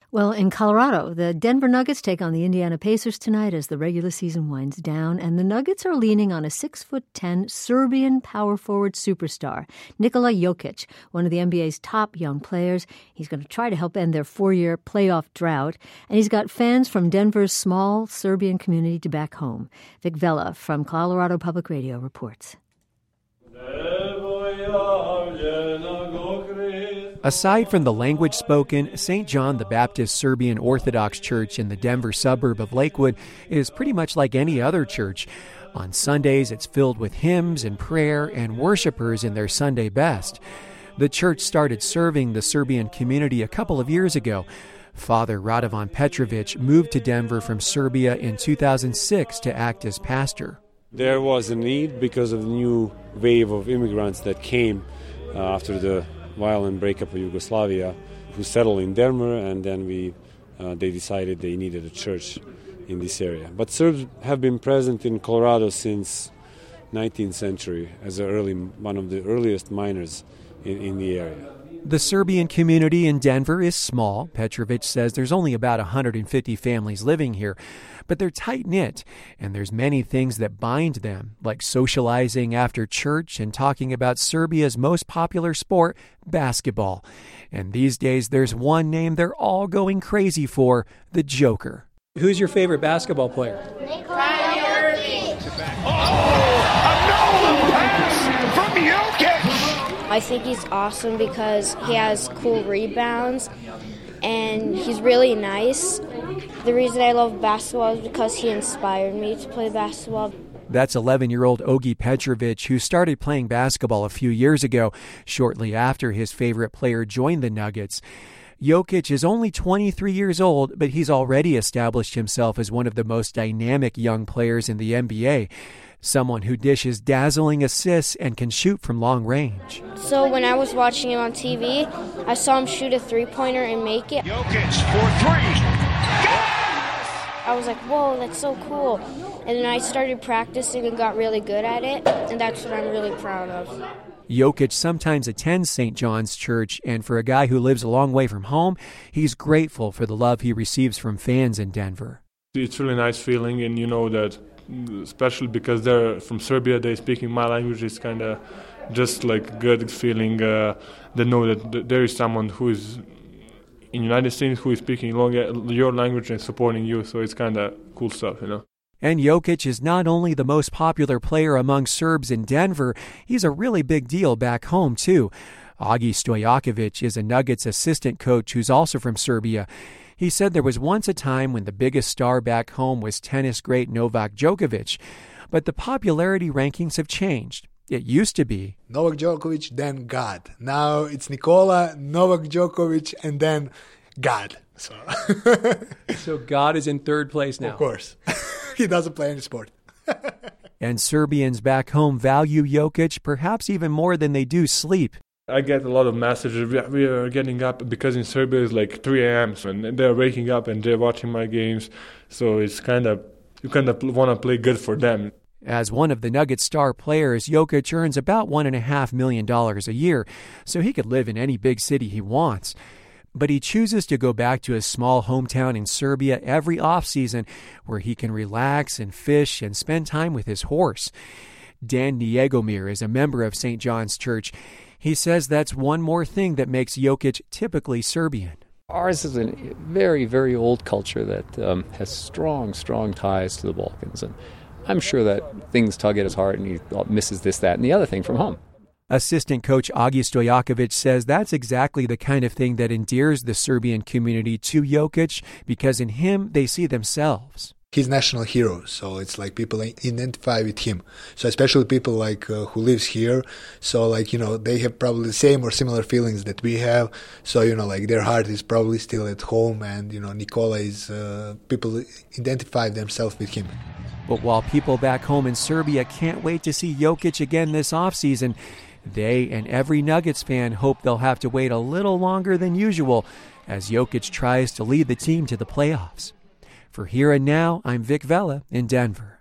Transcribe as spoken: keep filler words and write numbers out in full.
Well, in Colorado, the Denver Nuggets take on the Indiana Pacers tonight as the regular season winds down, and the Nuggets are leaning on a six foot ten Serbian power forward superstar, Nikola Jokic, one of the N B A's top young players. He's going to try to help end their four-year playoff drought, and he's got fans from Denver's small Serbian community to back home. Vic Vela from Colorado Public Radio reports. Aside from the language spoken, Saint John the Baptist Serbian Orthodox Church in the Denver suburb of Lakewood is pretty much like any other church. On Sundays, it's filled with hymns and prayer and worshipers in their Sunday best. The church started serving the Serbian community a couple of years ago. Father Radovan Petrovic moved to Denver from Serbia in two thousand six to act as pastor. There was a need because of the new wave of immigrants that came uh, after the violent breakup of Yugoslavia, who settled in Denver, and then we uh, they decided they needed a church in this area. But Serbs have been present in Colorado since nineteenth century as a early one of the earliest miners in, in the area. The Serbian community in Denver is small. Petrovic says there's only about one hundred fifty families living here, but they're tight-knit, and there's many things that bind them, like socializing after church and talking about Serbia's most popular sport, basketball. And these days, there's one name they're all going crazy for, the Joker. Who's your favorite basketball player? Nikola Jokic. Oh, another pass from Jokic. I think he's awesome because he has cool rebounds and he's really nice. The reason I love basketball is because he inspired me to play basketball. That's eleven-year-old Ogi Petrovic, who started playing basketball a few years ago, shortly after his favorite player joined the Nuggets. Jokic is only twenty-three years old, but he's already established himself as one of the most dynamic young players in the N B A. Someone who dishes dazzling assists and can shoot from long range. So when I was watching him on T V, I saw him shoot a three-pointer and make it. Jokic for three. I was like, whoa, that's so cool. And then I started practicing and got really good at it, and that's what I'm really proud of. Jokic sometimes attends Saint John's Church, and for a guy who lives a long way from home, he's grateful for the love he receives from fans in Denver. It's a really nice feeling, and you know that, especially because they're from Serbia, they speaking my language, is kind of just like good feeling. Uh, they know that there is someone who is in United States who is speaking your language and supporting you, so it's kind of cool stuff, you know. And Jokic is not only the most popular player among Serbs in Denver, he's a really big deal back home, too. Agi Stojakovic is a Nuggets assistant coach who's also from Serbia. He said there was once a time when the biggest star back home was tennis great Novak Djokovic, but the popularity rankings have changed. It used to be Novak Djokovic, then God. Now it's Nikola, Novak Djokovic, and then God. So, so God is in third place now. Of course. He doesn't play any sport. And Serbians back home value Jokic perhaps even more than they do sleep. I get a lot of messages. We are getting up because in Serbia it's like three a.m. So, and they're waking up and they're watching my games. So it's kind of, you kind of want to play good for them. As one of the Nuggets star players, Jokic earns about one point five million dollars a year, so he could live in any big city he wants. But he chooses to go back to his small hometown in Serbia every offseason where he can relax and fish and spend time with his horse. Dan Niegomir is a member of Saint John's Church. He says that's one more thing that makes Jokic typically Serbian. Ours is a very, very old culture that um, has strong, strong ties to the Balkans. And I'm sure that things tug at his heart and he misses this, that, and the other thing from home. Assistant coach Agi Stojakovic says that's exactly the kind of thing that endears the Serbian community to Jokic because in him they see themselves. He's national hero, so it's like people identify with him. So especially people like uh, who lives here, so like, you know, they have probably the same or similar feelings that we have. So, you know, like their heart is probably still at home, and, you know, Nikola is, uh, people identify themselves with him. But while people back home in Serbia can't wait to see Jokic again this offseason, they and every Nuggets fan hope they'll have to wait a little longer than usual as Jokic tries to lead the team to the playoffs. For Here and Now, I'm Vic Vela in Denver.